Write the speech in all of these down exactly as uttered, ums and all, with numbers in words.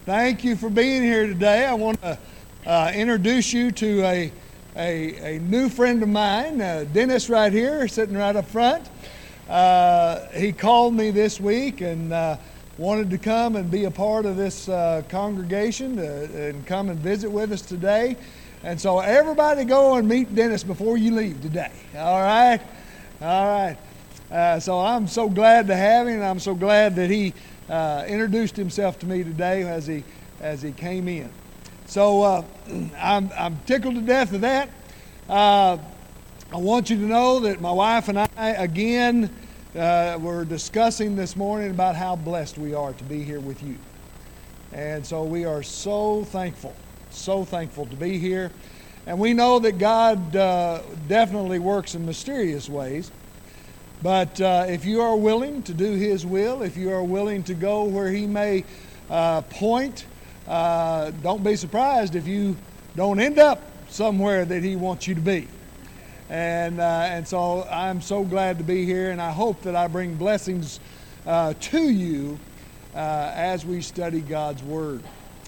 Thank you for being here today. I want to uh, introduce you to a, a, a new friend of mine, uh, Dennis right here, sitting right up front. Uh, he called me this week and uh, wanted to come and be a part of this uh, congregation uh, and come and visit with us today. And so everybody go and meet Dennis before you leave today. All right? All right. Uh, so I'm so glad to have him, and I'm so glad that he Uh, introduced himself to me today as he as he came in. So uh, I'm I'm tickled to death of that. Uh, I want you to know that my wife and I again uh, were discussing this morning about how blessed we are to be here with you, and so we are so thankful, so thankful to be here, and we know that God uh, definitely works in mysterious ways. But uh, if you are willing to do His will, if you are willing to go where He may uh, point, uh, don't be surprised if you don't end up somewhere that He wants you to be. And uh, and so I'm so glad to be here, and I hope that I bring blessings uh, to you uh, as we study God's Word.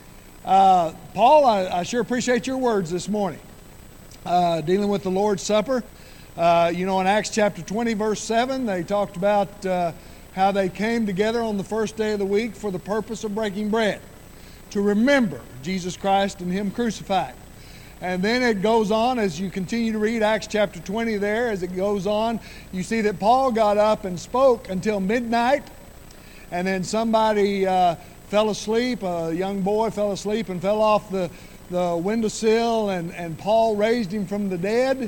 Uh, Paul, I, I sure appreciate your words this morning, uh, dealing with the Lord's Supper. Uh, you know, in Acts chapter twenty, verse seven, they talked about uh, how they came together on the first day of the week for the purpose of breaking bread, to remember Jesus Christ and Him crucified. And then it goes on, as you continue to read Acts chapter twenty there, as it goes on, you see that Paul got up and spoke until midnight, and then somebody uh, fell asleep, a young boy fell asleep and fell off the, the windowsill, and, and Paul raised him from the dead,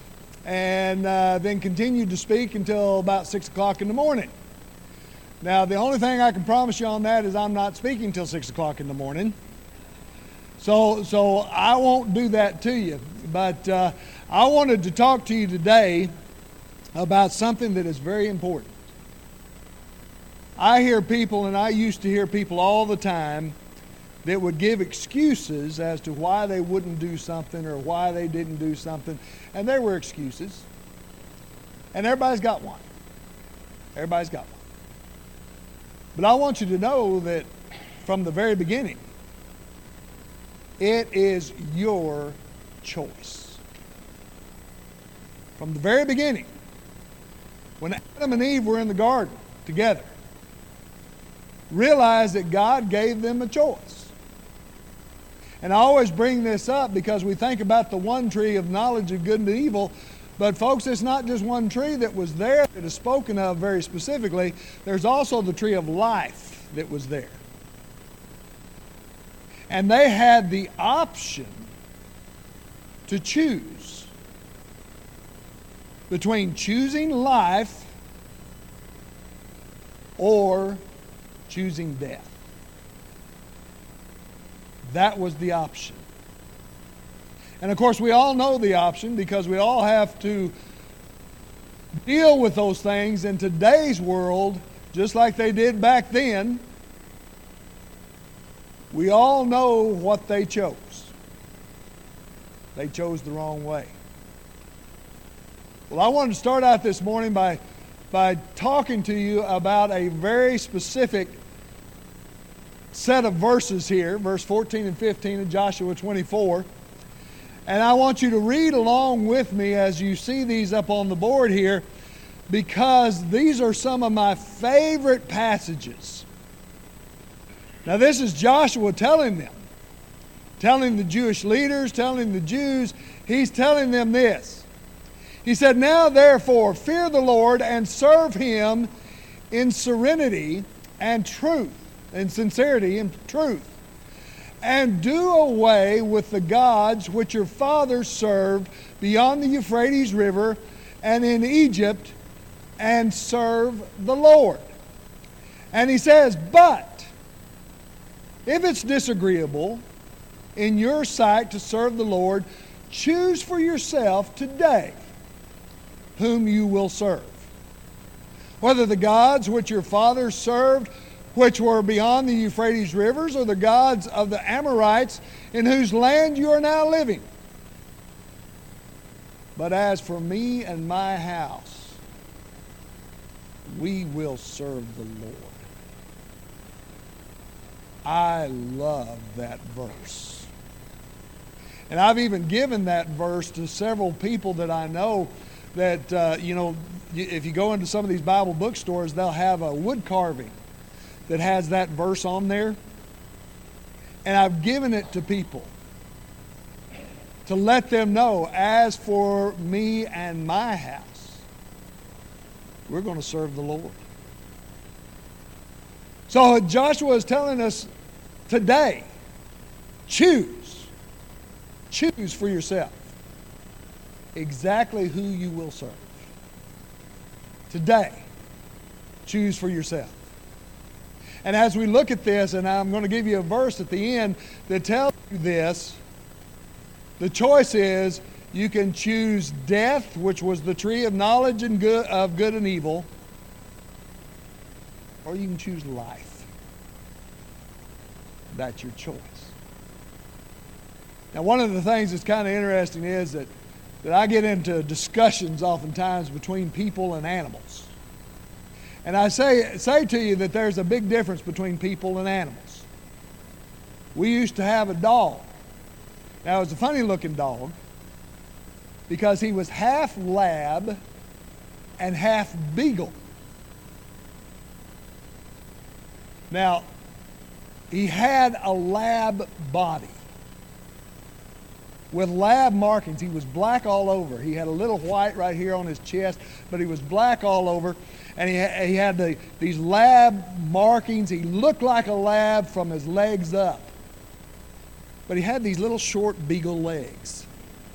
and uh, then continued to speak until about six o'clock in the morning. Now, the only thing I can promise you on that is I'm not speaking till six o'clock in the morning. So, so I won't do that to you. But uh, I wanted to talk to you today about something that is very important. I hear people, and I used to hear people all the time, that would give excuses as to why they wouldn't do something or why they didn't do something. And there were excuses. And everybody's got one. Everybody's got one. But I want you to know that from the very beginning, it is your choice. From the very beginning, when Adam and Eve were in the garden together, realize that God gave them a choice. And I always bring this up because we think about the one tree of knowledge of good and evil, but folks, it's not just one tree that was there that is spoken of very specifically. There's also the tree of life that was there. And they had the option to choose between choosing life or choosing death. That was the option. And of course, we all know the option because we all have to deal with those things in today's world, just like they did back then. We all know what they chose. They chose the wrong way. Well, I wanted to start out this morning by, by talking to you about a very specific set of verses here, verse fourteen and fifteen of Joshua twenty-four. And I want you to read along with me as you see these up on the board here, because these are some of my favorite passages. Now, this is Joshua telling them, telling the Jewish leaders, telling the Jews, he's telling them this. He said, "Now therefore fear the Lord and serve Him in serenity and truth." In sincerity and truth, and do away with the gods which your fathers served beyond the Euphrates River and in Egypt, and serve the Lord. And he says, "But if it's disagreeable in your sight to serve the Lord, choose for yourself today whom you will serve, whether the gods which your fathers served, which were beyond the Euphrates rivers, or the gods of the Amorites in whose land you are now living. But as for me and my house, we will serve the Lord." I love that verse. And I've even given that verse to several people that I know that, uh, you know, if you go into some of these Bible bookstores, they'll have a wood carving that has that verse on there. And I've given it to people to let them know, as for me and my house, we're going to serve the Lord. So Joshua is telling us today, choose. Choose for yourself exactly who you will serve. Today, choose for yourself. And as we look at this, and I'm going to give you a verse at the end that tells you this, the choice is you can choose death, which was the tree of knowledge and good, of good and evil, or you can choose life. That's your choice. Now, one of the things that's kind of interesting is that, that I get into discussions oftentimes between people and animals. And I say, say to you that there's a big difference between people and animals. We used to have a dog. Now, it was a funny-looking dog because he was half lab and half beagle. Now, he had a lab body with lab markings. He was black all over. He had a little white right here on his chest, but he was black all over. And he, ha- he had the, these lab markings. He looked like a lab from his legs up. But he had these little short beagle legs.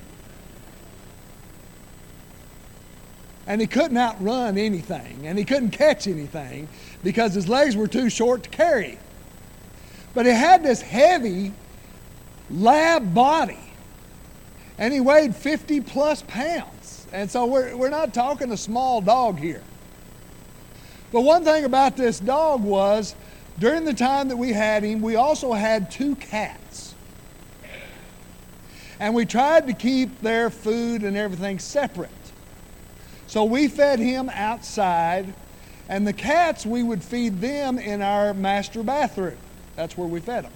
And he couldn't outrun anything. And he couldn't catch anything because his legs were too short to carry. But he had this heavy lab body. And he weighed fifty plus pounds. And so we're, we're not talking a small dog here. But one thing about this dog was, during the time that we had him, we also had two cats. And we tried to keep their food and everything separate. So we fed him outside, and the cats, we would feed them in our master bathroom. That's where we fed them.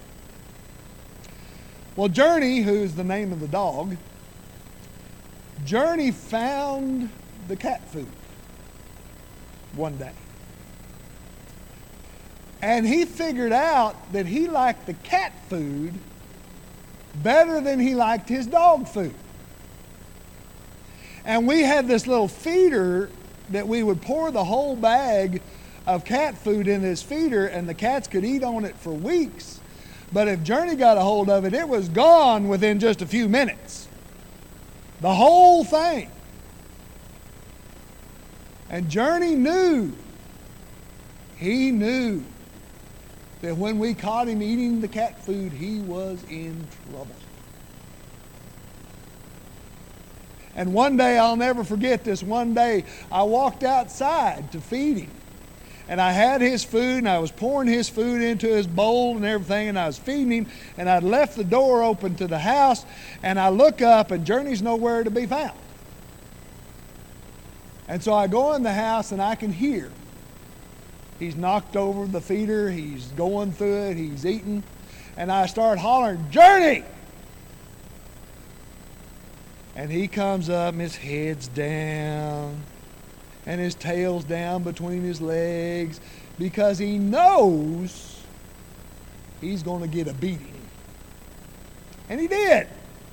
Well, Journey, who's the name of the dog, Journey found the cat food one day. And he figured out that he liked the cat food better than he liked his dog food. And we had this little feeder that we would pour the whole bag of cat food in this feeder, and the cats could eat on it for weeks. But if Journey got a hold of it, it was gone within just a few minutes. The whole thing. And Journey knew, he knew that when we caught him eating the cat food, he was in trouble. And one day, I'll never forget this, one day I walked outside to feed him. And I had his food, and I was pouring his food into his bowl and everything, and I was feeding him, and I'd left the door open to the house, and I look up, and Journey's nowhere to be found. And so I go in the house, and I can hear. He's knocked over the feeder, he's going through it, he's eating, and I start hollering, "Journey!" And he comes up, and his head's down, and his tail's down between his legs, because he knows he's going to get a beating. And he did.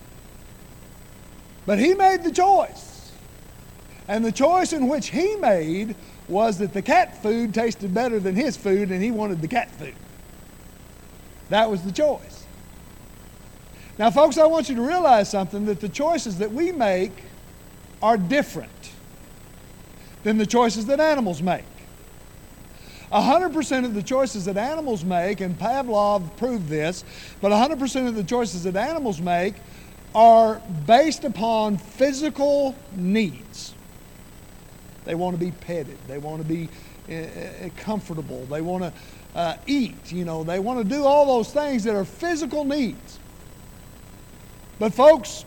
But he made the choice. And the choice in which he made was that the cat food tasted better than his food, and he wanted the cat food. That was the choice. Now, folks, I want you to realize something, that the choices that we make are different than the choices that animals make. one hundred percent of the choices that animals make, and Pavlov proved this, but one hundred percent of the choices that animals make are based upon physical needs. They want to be petted. They want to be uh, comfortable. They want to uh, eat. You know, they want to do all those things that are physical needs. But folks,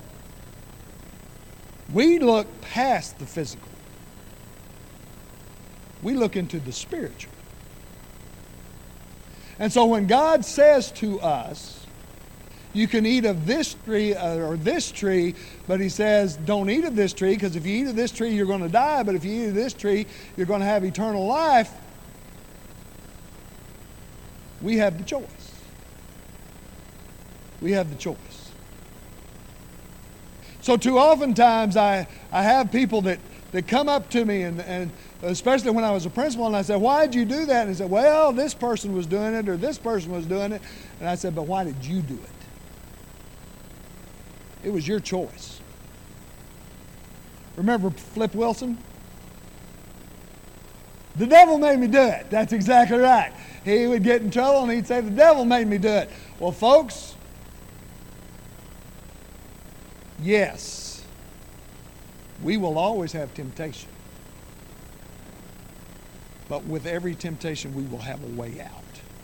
we look past the physical. We look into the spiritual. And so when God says to us, you can eat of this tree or this tree, but he says, don't eat of this tree, because if you eat of this tree, you're going to die. But if you eat of this tree, you're going to have eternal life. We have the choice. We have the choice. So too oftentimes I, I have people that, that come up to me, and, and especially when I was a principal, and I said, why did you do that? And he said, well, this person was doing it, or this person was doing it. And I said, but why did you do it? It was your choice. Remember Flip Wilson? The devil made me do it. That's exactly right. He would get in trouble and he'd say, the devil made me do it. Well, folks, yes, we will always have temptation. But with every temptation, we will have a way out.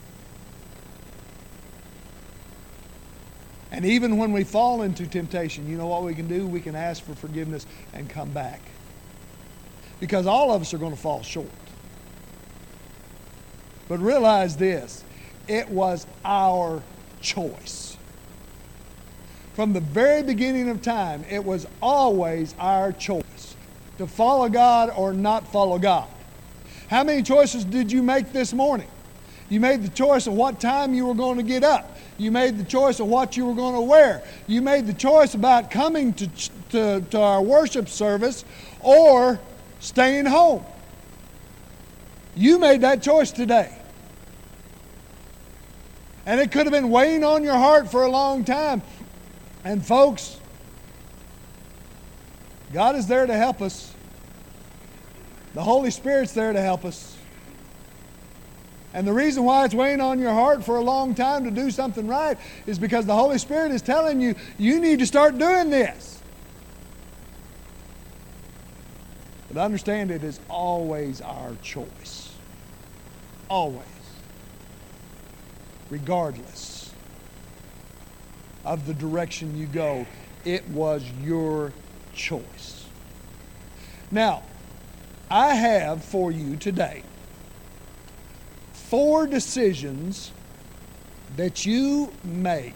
And even when we fall into temptation, you know what we can do? We can ask for forgiveness and come back. Because all of us are going to fall short. But realize this, it was our choice. From the very beginning of time, it was always our choice to follow God or not follow God. How many choices did you make this morning? You made the choice of what time you were going to get up. You made the choice of what you were going to wear. You made the choice about coming to, to, to our worship service or staying home. You made that choice today. And it could have been weighing on your heart for a long time. And folks, God is there to help us. The Holy Spirit's there to help us. And the reason why it's weighing on your heart for a long time to do something right is because the Holy Spirit is telling you, you need to start doing this. But understand, it is always our choice. Always. Regardless of the direction you go, it was your choice. Now, I have for you today four decisions that you make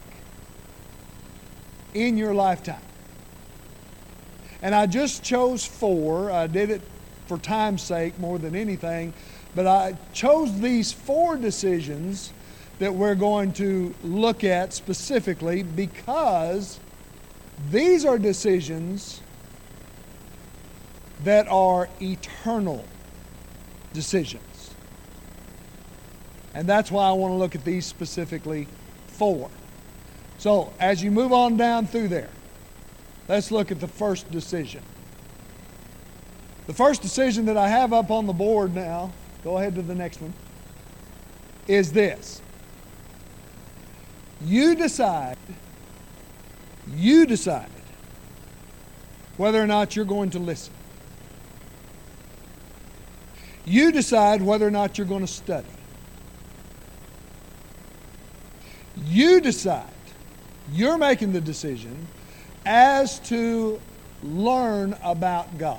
in your lifetime. And I just chose four. I did it for time's sake more than anything. But I chose these four decisions that we're going to look at specifically because these are decisions that are eternal decisions. And that's why I want to look at these specifically four. So, as you move on down through there, let's look at the first decision. The first decision that I have up on the board now, go ahead to the next one, is this. You decide, you decide whether or not you're going to listen. You decide whether or not you're going to study. You decide, you're making the decision as to learn about God.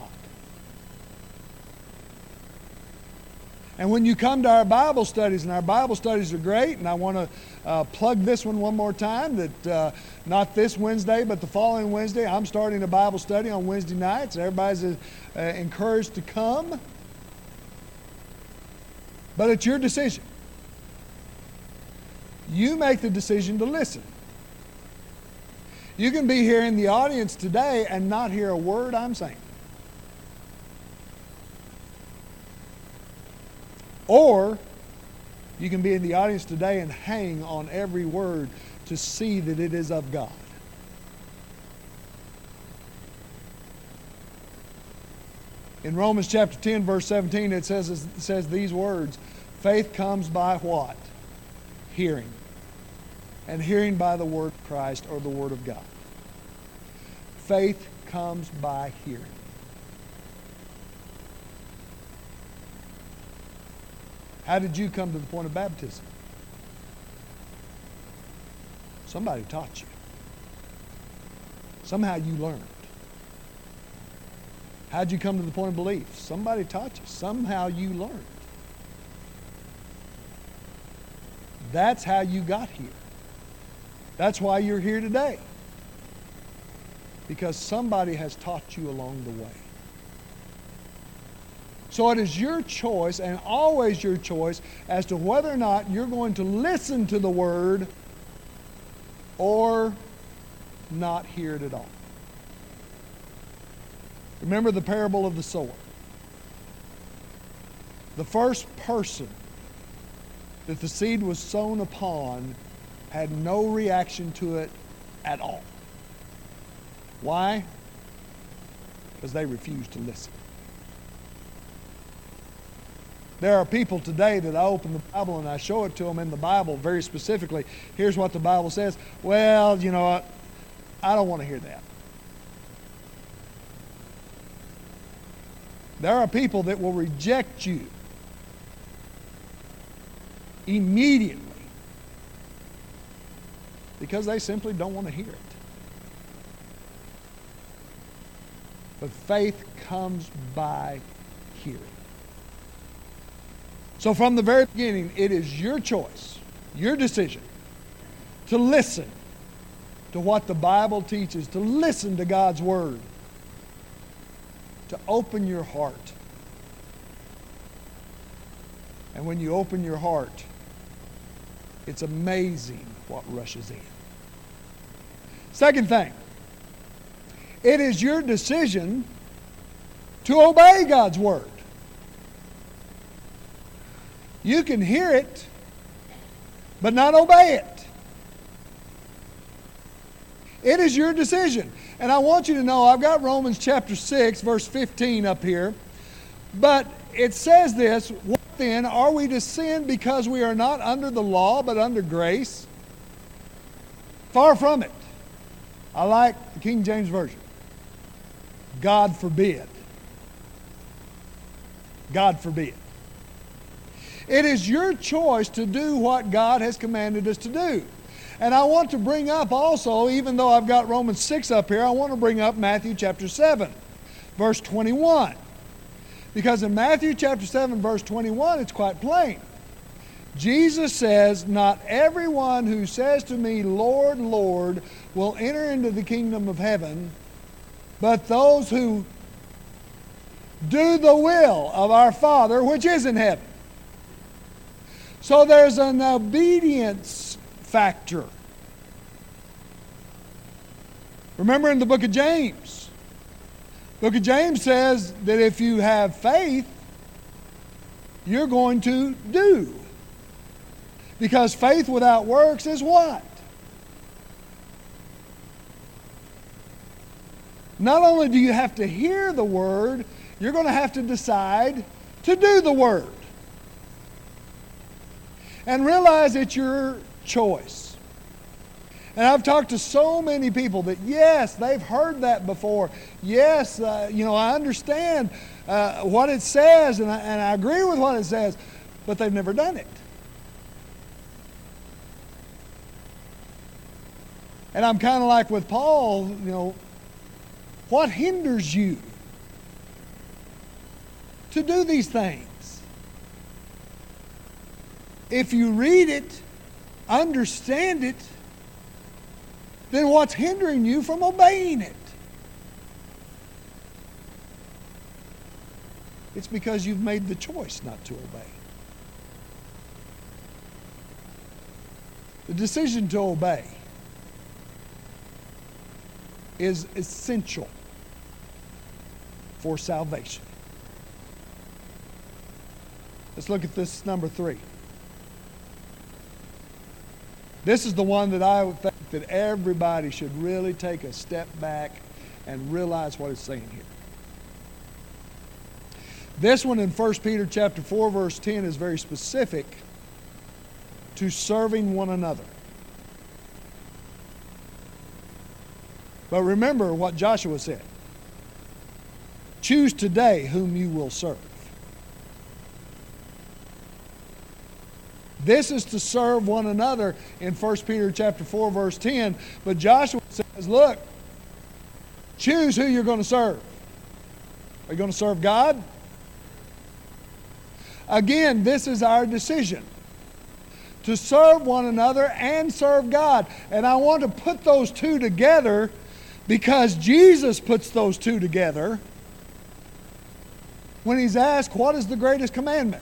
And when you come to our Bible studies, and our Bible studies are great, and I want to uh, plug this one one more time, that uh, not this Wednesday, but the following Wednesday, I'm starting a Bible study on Wednesday nights. Everybody's uh, encouraged to come. But it's your decision. You make the decision to listen. You can be here in the audience today and not hear a word I'm saying. Or you can be in the audience today and hang on every word to see that it is of God. In Romans chapter ten, verse seventeen, it says, it says these words, faith comes by what? Hearing. And hearing by the word of Christ or the word of God. Faith comes by hearing. How did you come to the point of baptism? Somebody taught you. Somehow you learned. How did you come to the point of belief? Somebody taught you. Somehow you learned. That's how you got here. That's why you're here today. Because somebody has taught you along the way. So it is your choice, and always your choice, as to whether or not you're going to listen to the Word or not hear it at all. Remember the parable of the sower. The first person that the seed was sown upon had no reaction to it at all. Why? Because they refused to listen. There are people today that I open the Bible and I show it to them in the Bible very specifically. Here's what the Bible says. Well, you know what? I don't want to hear that. There are people that will reject you immediately because they simply don't want to hear it. But faith comes by hearing. So from the very beginning, it is your choice, your decision, to listen to what the Bible teaches, to listen to God's Word, to open your heart. And when you open your heart, it's amazing what rushes in. Second thing, it is your decision to obey God's Word. You can hear it, but not obey it. It is your decision. And I want you to know, I've got Romans chapter six, verse fifteen up here. But it says this, what then, are we to sin because we are not under the law, but under grace? Far from it. I like the King James Version. God forbid. God forbid. It is your choice to do what God has commanded us to do. And I want to bring up also, even though I've got Romans six up here, I want to bring up Matthew chapter seven, verse twenty-one. Because in Matthew chapter seven, verse twenty-one, it's quite plain. Jesus says, not everyone who says to me, Lord, Lord, will enter into the kingdom of heaven, but those who do the will of our Father which is in heaven. So there's an obedience factor. Remember in the book of James, the book of James says that if you have faith, you're going to do. Because faith without works is what? Not only do you have to hear the Word, you're going to have to decide to do the Word. And realize it's your choice. And I've talked to so many people that, yes, they've heard that before. Yes, uh, you know, I understand uh, what it says, and I, and I agree with what it says, but they've never done it. And I'm kind of like with Paul, you know, what hinders you to do these things? If you read it, understand it, then what's hindering you from obeying it? It's because you've made the choice not to obey. The decision to obey is essential for salvation. Let's look at this number three. This is the one that I would think that everybody should really take a step back and realize what it's saying here. This one in First Peter chapter four, verse ten is very specific to serving one another. But remember what Joshua said. Choose today whom you will serve. This is to serve one another in First Peter chapter four, verse ten. But Joshua says, look, choose who you're going to serve. Are you going to serve God? Again, this is our decision. to serve one another and serve God. And I want to put those two together because Jesus puts those two together when he's asked, what is the greatest commandment?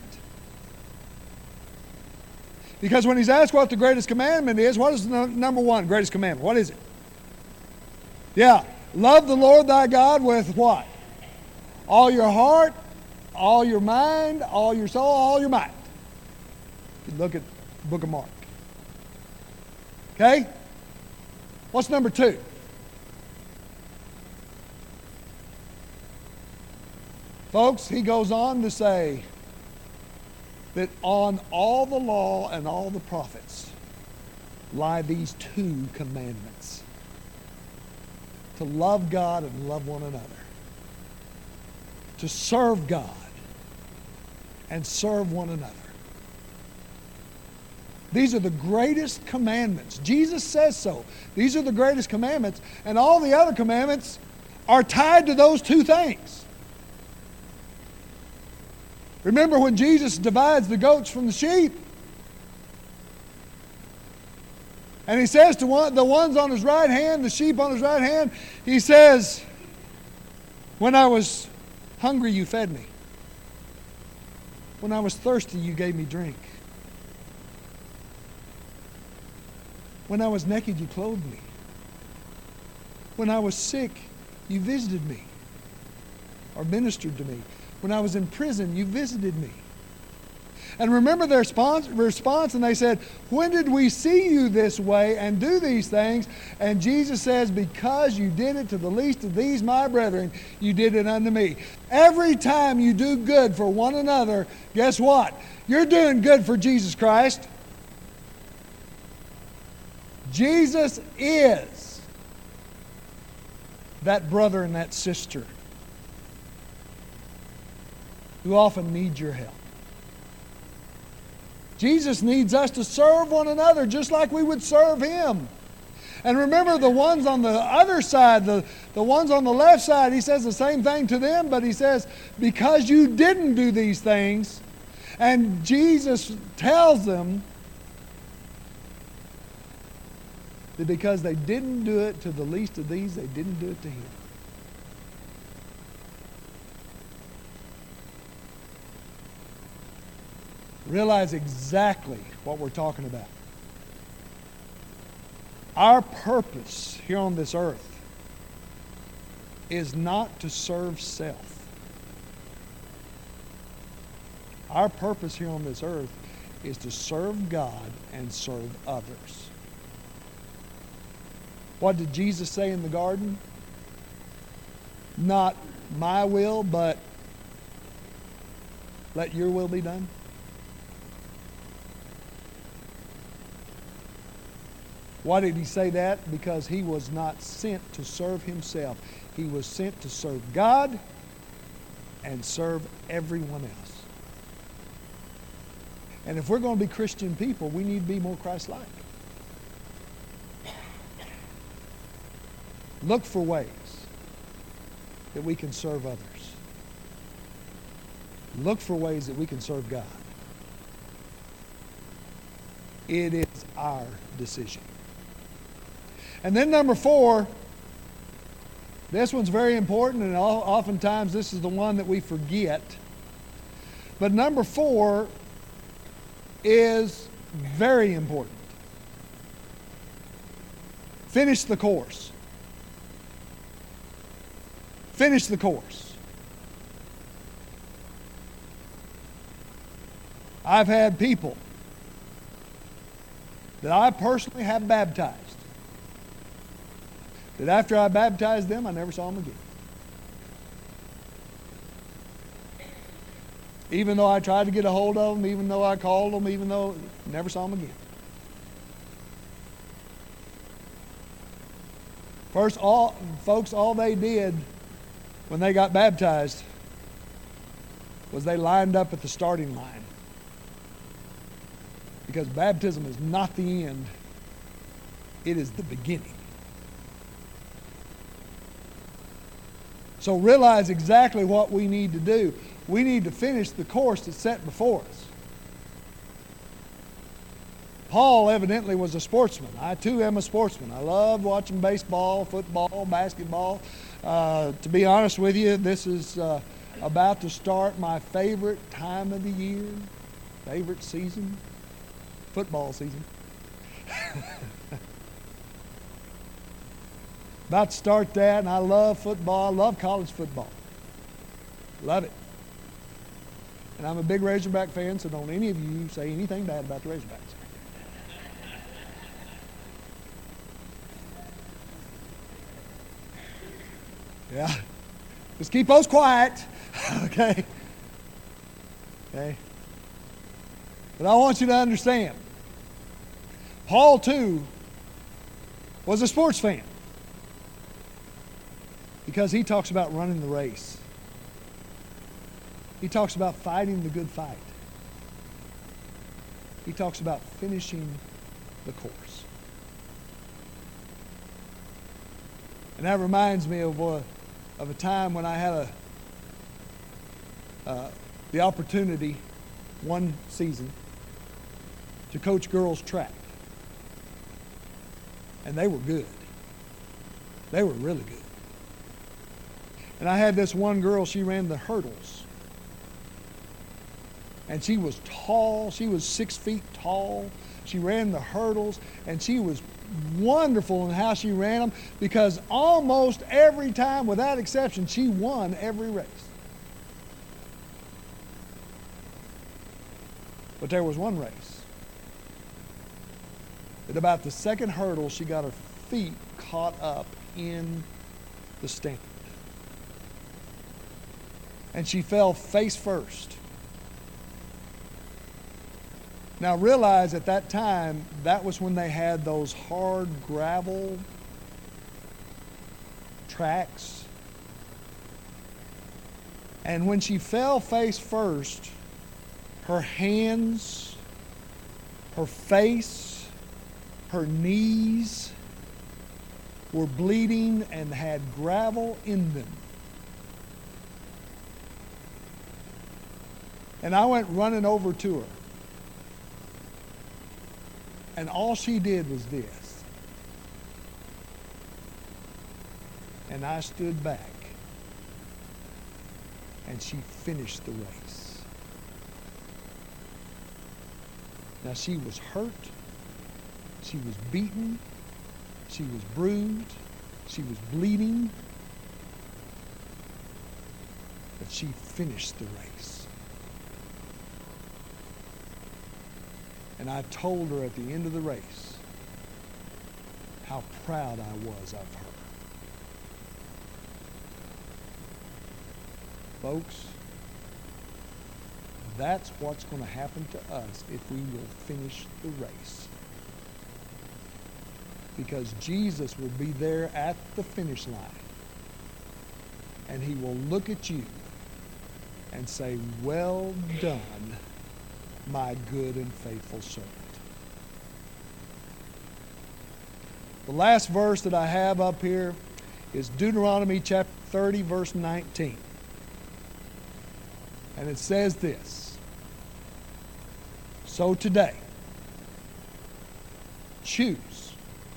Because when he's asked what the greatest commandment is, what is the number one greatest commandment? What is it? Yeah, love the Lord thy God with what? All your heart, all your mind, all your soul, all your might. You look at the book of Mark. Okay? What's number two? Folks, he goes on to say that on all the law and all the prophets lie these two commandments. To love God and love one another. To serve God and serve one another. These are the greatest commandments. Jesus says so. These are the greatest commandments, and all the other commandments are tied to those two things. Remember when Jesus divides the goats from the sheep? And he says to one, the ones on his right hand, the sheep on his right hand, he says, when I was hungry, you fed me. When I was thirsty, you gave me drink. When I was naked, you clothed me. When I was sick, you visited me or ministered to me. When I was in prison, you visited me. And remember their response, response, and they said, when did we see you this way and do these things? And Jesus says, because you did it to the least of these my brethren, you did it unto me. Every time you do good for one another, guess what? You're doing good for Jesus Christ. Jesus is that brother and that sister who often need your help. Jesus needs us to serve one another just like we would serve him. And remember the ones on the other side, the, the ones on the left side, he says the same thing to them, but he says, because you didn't do these things, and Jesus tells them that because they didn't do it to the least of these, they didn't do it to him. Realize exactly what we're talking about. Our purpose here on this earth is not to serve self. Our purpose here on this earth is to serve God and serve others. What did Jesus say in the garden? Not my will, but let your will be done. Why did he say that? Because he was not sent to serve himself. He was sent to serve God and serve everyone else. And if we're going to be Christian people, we need to be more Christ-like. Look for ways that we can serve others. Look for ways that we can serve God. It is our decision. And then number four, this one's very important, and oftentimes this is the one that we forget. But number four is very important. Finish the course. Finish the course. I've had people that I personally have baptized that after I baptized them, I never saw them again. Even though I tried to get a hold of them, even though I called them, even though, never saw them again. First, all folks, all they did when they got baptized was they lined up at the starting line. Because baptism is not the end, it is the beginning. So realize exactly what we need to do. We need to finish the course that's set before us. Paul evidently was a sportsman. I too am a sportsman. I love watching baseball, football, basketball. Uh, to be honest with you, this is uh, about to start my favorite time of the year, favorite season, football season. About to start that, and I love football. I love college football. Love it. And I'm a big Razorback fan, so don't any of you say anything bad about the Razorbacks. Yeah. Just keep those quiet. Okay. Okay. But I want you to understand, Paul too was a sports fan. Because he talks about running the race. He talks about fighting the good fight. He talks about finishing the course. And that reminds me of a, of a time when I had a, uh, the opportunity one season to coach girls track. And they were good. They were really good. And I had this one girl, she ran the hurdles. And she was tall, she was six feet tall. She ran the hurdles, and she was wonderful in how she ran them, because almost every time, without exception, she won every race. But there was one race. At about the second hurdle, she got her feet caught up in the stand. And she fell face first. Now realize at that time, that was when they had those hard gravel tracks. And when she fell face first, her hands, her face, her knees were bleeding and had gravel in them. And I went running over to her. And all she did was this. And I stood back. And she finished the race. Now she was hurt. She was beaten. She was bruised. She was bleeding. But she finished the race. And I told her at the end of the race how proud I was of her. Folks, that's what's going to happen to us if we will finish the race. Because Jesus will be there at the finish line. And he will look at you and say, "Well done, my good and faithful servant." The last verse that I have up here is Deuteronomy chapter thirty, verse nineteen. And it says this: "So today, choose.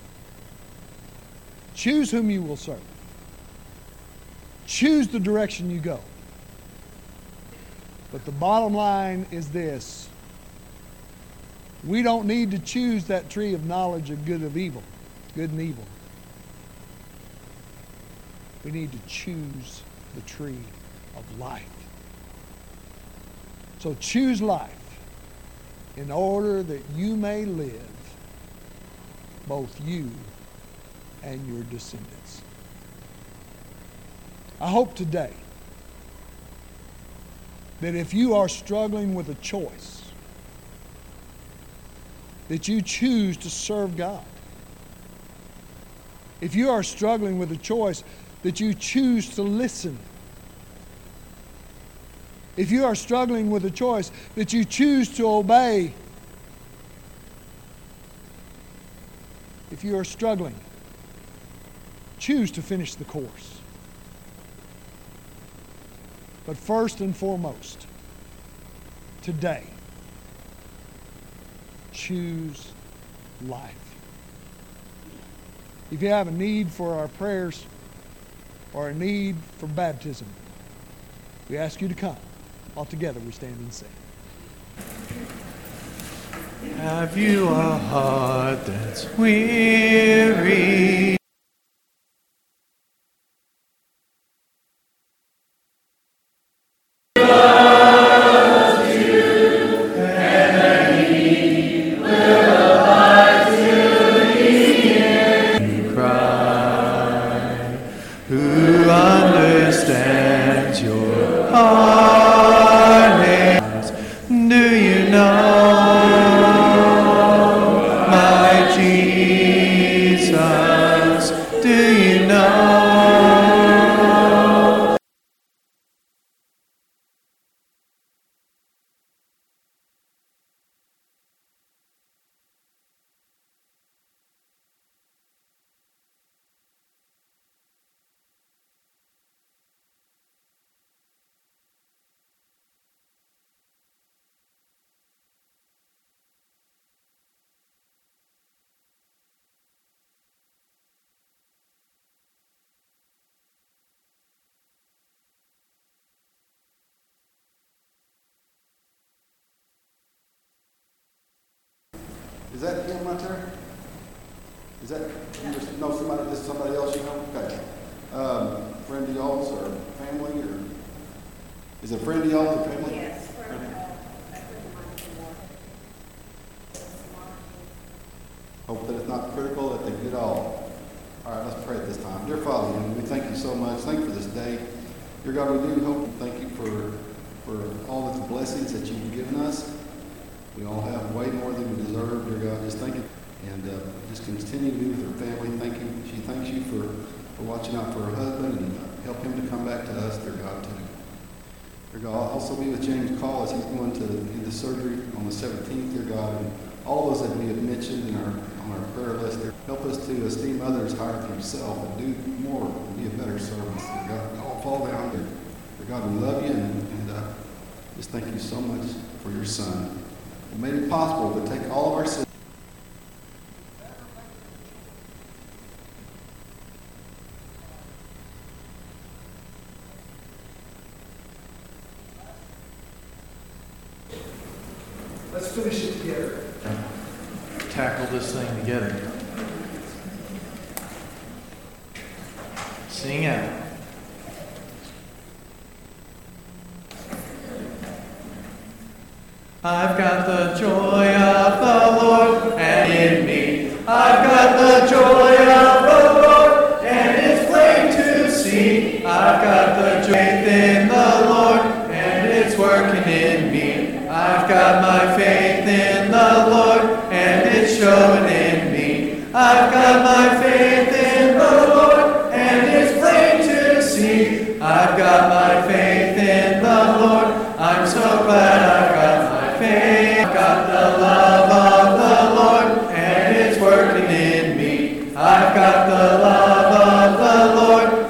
Choose whom you will serve. Choose the direction you go. But the bottom line is this: we don't need to choose that tree of knowledge of good of evil, good and evil. We need to choose the tree of life. So choose life in order that you may live, both you and your descendants." I hope today that if you are struggling with a choice, that you choose to serve God. If you are struggling with a choice, that you choose to listen. If you are struggling with a choice, that you choose to obey. If you are struggling, choose to finish the course. But first and foremost, today, choose life. If you have a need for our prayers or a need for baptism, we ask you to come. All together we stand and sing. Have you a heart that's weary? Who understands your heartaches? Do you know my Jesus? Do you know? Is that him right there? Is that, no, somebody, this is somebody else you know? Okay. Um, friend of y'all's or family or, is it a friend of y'all's or family? Yes, friend of y'all. Hope that it's not critical, that they get all. All right, let's pray at this time. Dear Father, we thank you so much. Thank you for this day. Dear God, we do hope and thank you for, for all of the blessings that you've given us. We all have way more than we deserve, dear God. Just thank you. And uh, just continue to be with her family. Thank you. She thanks you for, for watching out for her husband and uh, help him to come back to us, dear God, too. Dear God, also be with James Call as he's going to into surgery on the seventeenth, dear God. And all those that we have mentioned in our on our prayer list, dear, help us to esteem others higher than yourself and do more and be a better servant, dear God. We all fall down there. Dear God, we love you and, and uh, just thank you so much for your Son. It made it possible to take all of our sins. Let's finish it together. Tackle this thing together. Sing out. I've got the joy of the Lord and in me. I've got the joy of the Lord and it's plain to see. I've got the faith in the Lord and it's working in me. I've got my faith in the Lord and it's showing in me. I've got my faith